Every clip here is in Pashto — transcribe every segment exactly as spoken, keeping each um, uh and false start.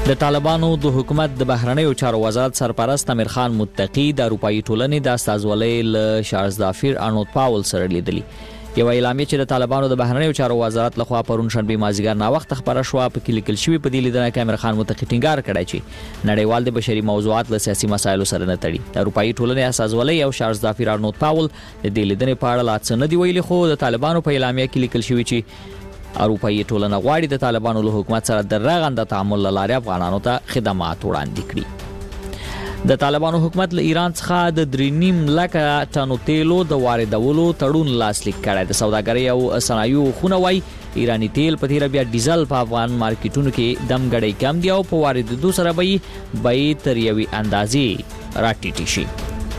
د طالبانو د حکومت د بهرنیو چارو وزارت سرپرست امیر خان متقی د اروپایي ټولنې د استازولۍ له چارلز دافیر ارنولد پاول سره لیدلی. یو اعلامیه چې د طالبانو د بهرنیو چارو وزارت لخوا پرون شنبه مازیګر ناوخت خبره شوه په کې لیکل شوی په دې لیدنه کې امیر خان متقی ټینګار کړی چې نړیوال د بشري موضوعات له سیاسي مسایلو سره نه تړي. د اروپایي ټولنې استازولۍ او چارلز دافیر ارنولد پاول د دې لیدنې په اړه لا څه نه دی ویلي، خو د طالبانو په اعلامیه کې لیکل شوی چې اروپایي ټولنه غواړي د طالبانو له حکومت سره د رغنده تعامل له لارې افغانانو ته خدمات وړاندې کړي. د طالبانو حکومت له ایران څخه د درې نیم لکه ټنو تیلو د واردولو تړون لاسلیک کړی. د سوداګرۍ او صنایعو خونه وایي ایرانی تیل په تیره بیا ډیزل په افغان مارکیټونو کې دم غړی کم دی او په واردېدو سره به یې تر یوې اندازې راټیټې شي.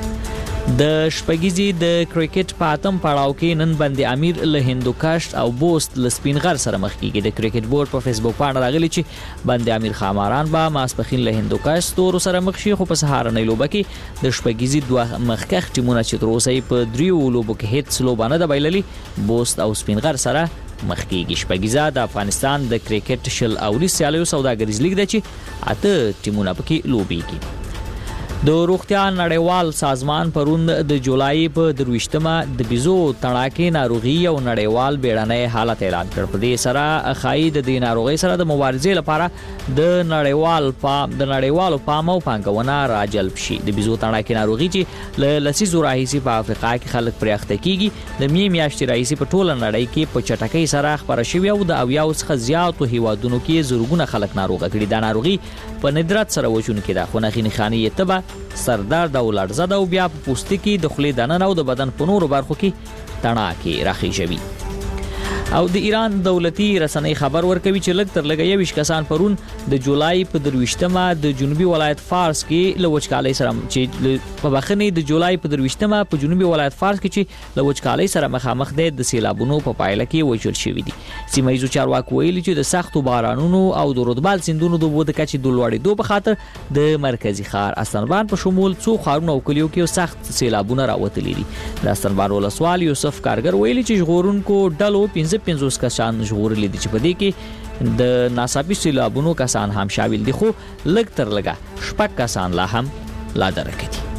د شپږیزي د کرکټ په اتم پړاو کې نن بند امیر له هندوکش او بوست له سپینغر سره مخ کیږي. د کرکټ بورډ په فیسبوک باندې راغلی چې بند امیر خاماران به ماسپخین له هندوکش تور سره مخ شي، خو په سهارنۍ لوبه کې د شپږیزي دوه مخکخ ټیمونه چې تر اوسه په دریو لوبو کې هیڅ لوبه نه ده بایللي بوست او سپینغر سره مخ کیږي. شپږیزه د افغانستان د کرکټ شل اولی سیالیو سوداګریز لیګ ده چې اته ټیمونه پکې لوبېږي. د روغتیا نړیوال سازمان پرون د جولای په درويشتمه د بیزو تڼاکې ناروغي او نړیوال بیړنۍ حالت اعلان کړ. په دې سره خای د دې ناروغي سره د مبارزې لپاره د نړیوال پام د نړیوالو پام او پانګونه راجلب شي. د بیزو تڼاکې ناروغي چې له لسیزو راهیسې په افریقا کې خلک پرې اخته کیږي د می میاشتې راهیسې په ټوله نړۍ کې په چټکۍ سره خبره شوې او د اویاو څخه زیاتو هیوادونو کې زرګونه خلک ناروغه کړي. دا ناروغي په ندرت سره وژونکې ده، خو نښې نښانې یې تبه سردرد او لړزه او بیا په پوستکي د خولې دننه او د بدن په نورو برخو کې تڼاکې راخیژوي. او د ایران دولتي رسنۍ خبر ورکوي چې لږ تر لږه یویشت کسان پرون د جولای په درويشتمه د جنوبي ولایت فارس کې له وچکالۍ سره چې په بخنې د جولای په درويشتمه په جنوبي ولایت فارس کې چې له وچکالۍ سره مخامخ دي د سیلابونو په پایله کې وژل شوی دي. سیمه ییزو چارواکو ویلي چې د سختو بارانونو او د رودبال سیندونو د اوبو د کچې د لوړېدو په خاطر د مرکزی ښار استنبان په شمول څو ښارونو او کلیو کې سخت سیلابونه راوتلي دي. د استنبان ولسوال یوسف کارګر ویلي چې ژغورونکو ډلو پنځه پنځوس کسان ژغورلي دي چې په دې کې د ناڅاپي سیلابونو کسان هم شامل دي، خو لږ تر لږه شپږ کسان لا هم لا درکه دي.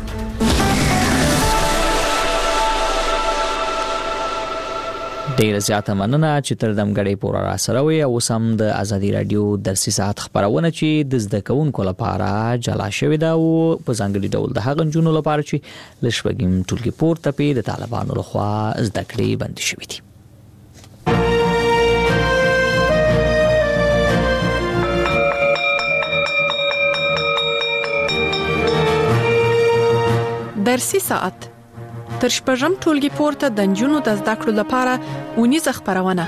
ډیره زیاته مننه چې تر دمګړې پورې را سره وي. او سم د ازادي رادیو درسي ساعت خبرونه چې د زده کوونکو لپاره جلا شوې ده او په ځانګړي ډول د هغو نجونو لپاره چې له شپږم ټولګي پورته پې د طالبانو لخوا زده کړې بندې شوې دي. درسي ساعت تر شپږم ټولګي پورته د نجونو د زده کړو لپاره اونیزه خبرونه.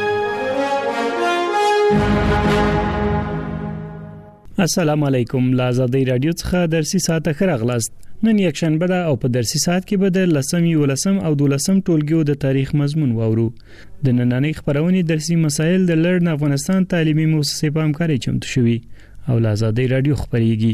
السلام علیکم. لا آزادی رادیو څخه درسي ساعت خبر اغلاست. نن یک شنبه ده او په درسي ساعت کې به د لسم یولسم او دولسم ټولګیو د تاریخ مضمون واورو. د نننۍ خبرونې درسي مسایل د لړن افغانستان تعلیمي مؤسسې په همکارۍ چمتو شوي او لا آزادی رادیو خبريږي.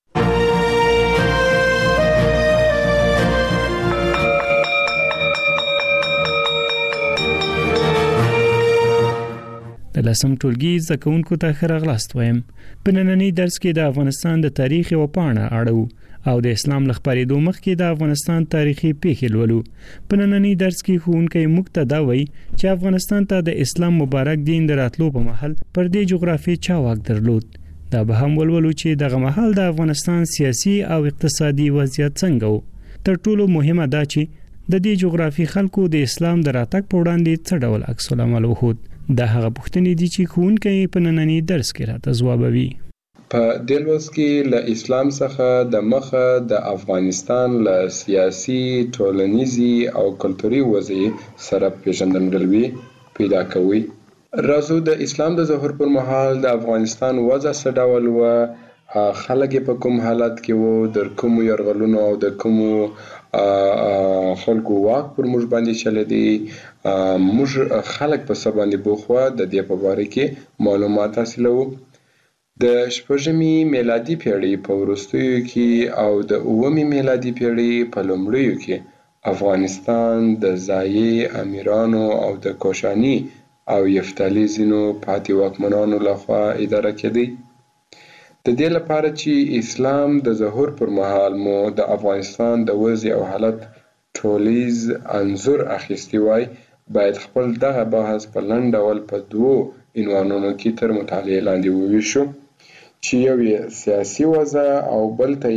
د لسم ټولګي زده کوونکو ته ښه راغلاست وایم. په نننۍ درس کې د افغانستان د تاریخ یوه پاڼه اړو او د اسلام له خپرېدو مخکې د افغانستان تاریخي پیښې لولو. په نننۍ درس کې ښوونکی موږ ته دا وایي چې افغانستان ته د اسلام مبارک دین د راتلو په مهال پر دې جغرافیې چا واک درلود. دا به هم ولولو چې دغه مهال د افغانستان سیاسي او اقتصادي وضعیت څنګه و. تر ټولو مهمه دا چې د دې جغرافي خلکو د اسلام د راتګ په وړاندې څه ډول عکس العمل وښود. دا هغه پوښتنې دي چې ښوونکی په نننۍ درس کې راته ځوابوي. په دې لوست کې له اسلام څخه د مخه د افغانستان له سیاسي، ټولنیزي او کلتوري وضعیت سره پیژندګلوي پیدا کوي. راځو د اسلام د ظهور پر مهال د افغانستان وضع څه ډول و، خلک په کوم حالت کې وو، د کومو یرغلونو او د کومو خلکو واک پر موږ باندې چلی دی، موږ خلک په څه باندې بوخوا د دې په باره کې معلومات حاصلوو. د شپږمې میلادي پیړۍ په وروستیو کې او د اوومې میلادي پیړۍ په لومړیو کې افغانستان د ځايي امیرانو او د کوشاني او یفتالي ځینو پاتې واکمنانو لخوا اداره کېدی. د دې لپاره چې اسلام د ظهور پر مهال مو د افغانستان د وضع او حالت ټولیز انځور اخیستی وای، باید خپل دغه بحث په لنډ ډول په دوو عنوانونو کې تر مطالعې لاندې وویشو، چې یو یې سیاسي وضع او بل ته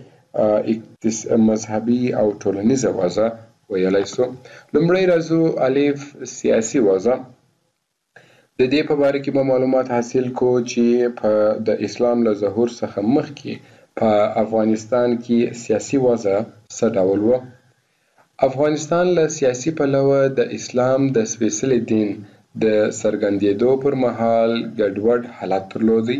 یې مذهبي او ټولنیزه وضع ویلای سو. لومړی راځو الف سیاسي وضع. د دې په باره کې به معلومات حاصل کو چې په د اسلام له ظهور څخه مخکې په افغانستان کې سیاسي وضع څه ډول و. افغانستان له سیاسي پلوه د اسلام د سپېڅلي دین د څرګندېدو پر مهال ګډوډ حالت درلودی.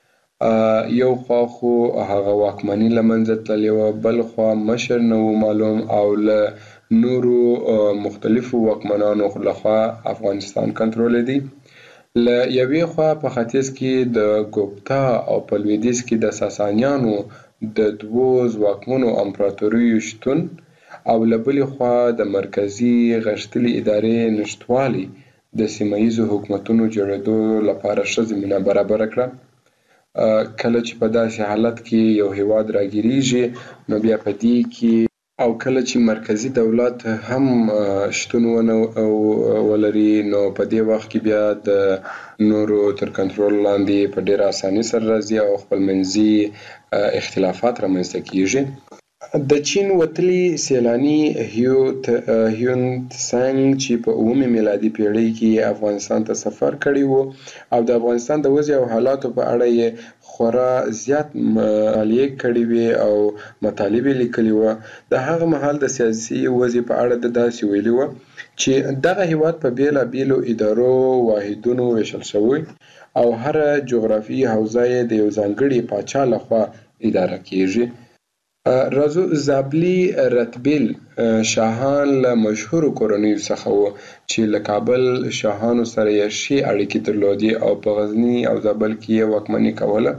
یو خوا خو هغه واکمني له منځه تللې وه، بل خوا مشر نه و معلوم او له نورو مختلفو واکمنانو لخوا افغانستان کنټرولېدی. له یوې خوا په ختیځ کې د ګوپتا او په لویدیځ کې د ساسانیانو د دوو ځواکمنو امپراتوریو شتون او له بلې خوا د مرکزي غښتلې ادارې نشتوالی د سیمه ییزو حکومتونو جوړېدو لپاره ښه زمینه برابره کړه. کله چې په داسې حالت کې یو هیواد راګیریږي نو بیا په دې کې او کله چې مرکزي دولت هم شتون ونه ولري نو په دې وخت کې بیا د نورو تر کنټرول لاندې په ډېره اسانۍ سره راځي او خپلمنځي اختلافات رامنځته کیږي. د چین وتلي سیلاني هیون تسانګ چې په اوومې میلادي پیړۍ کې افغانستان ته سفر کړی و او د افغانستان د وضع او حالاتو په اړه یې خورا زیات مطالعې کړې وې او مطالب یې لیکلي وه. د هغه مهال د سیاسي وضع په اړه د داسې ویلي وه چې دغه هیواد په بیلابیلو ادارو واحدونو ویشل شوی او هره جغرافیایي حوزه یې د یو ځانګړي پاچا لخوا اداره کیږي. راځو زابلي رتبیل شاهان له مشهورو کورنیو څخه وو چې له کابل شاهانو سره یې ښې اړیکې درلودې او په غزني او زابل کې یې واکمني کوله.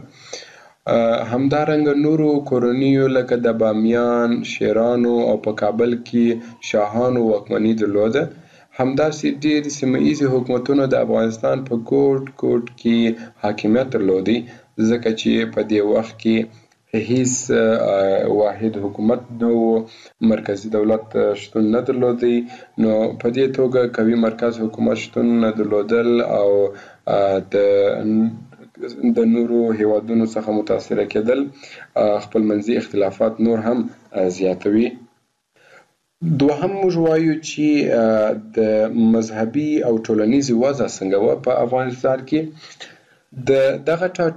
همدارنګه نورو کورنیو لکه د بامیان، شیرانو او په کابل کې شاهانو واکمني درلوده. همداسې ډېر سیمه ییزې حکومتونو د افغانستان په ګوټ ګوټ کې حاکمیت درلودی، ځکه چې په دې وخت کې هیڅ واحد حکومت نو مرکزی دولت شتون نه درلودی، نو په دې توګه قوي مرکز حکومت شتون نه درلودل او د د نورو هیوادونو څخه متاثره کېدل خپلمنځي اختلافات نور هم زیاتوي. دوهم موږ وایو چې د مذهبي او ټولنیزې وضع څنګه وه په افغانستان کې. د دغه